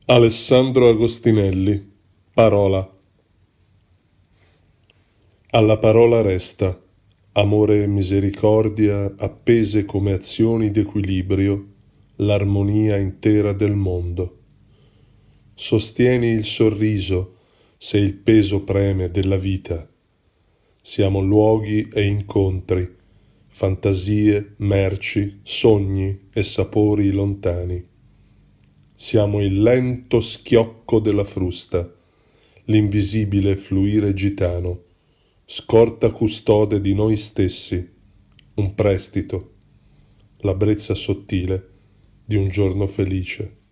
Alessandro Agostinelli. Parola. Alla parola resta, amore e misericordia appese come azioni d'equilibrio, l'armonia intera del mondo. Sostieni il sorriso se il peso preme della vita. Siamo luoghi e incontri, fantasie, merci, sogni e sapori lontani. Siamo il lento schiocco della frusta, l'invisibile fluire gitano, scorta custode di noi stessi, un prestito, la brezza sottile di un giorno felice.